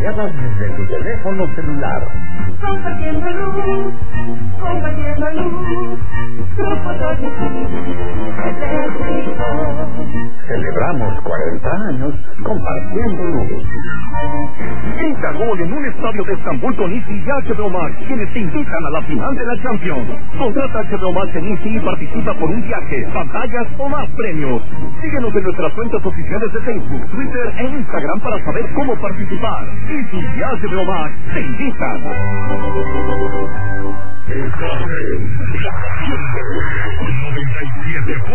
acompañadas desde tu teléfono celular. Compartiendo luz, compartiendo luz, Grupo Eléctrico. Celebramos 40 años compartiendo luz. Grita gol en un estadio de Estambul con Easy y HBO Max, quienes te invitan a la final de la Champions. Contrata HBO Max en Easy y participa por un viaje, pantallas o más premios. Síguenos en nuestras cuentas oficiales de Facebook, Twitter e Instagram para saber cómo participar. Easy y HBO Max te invitan. Esta es la 97.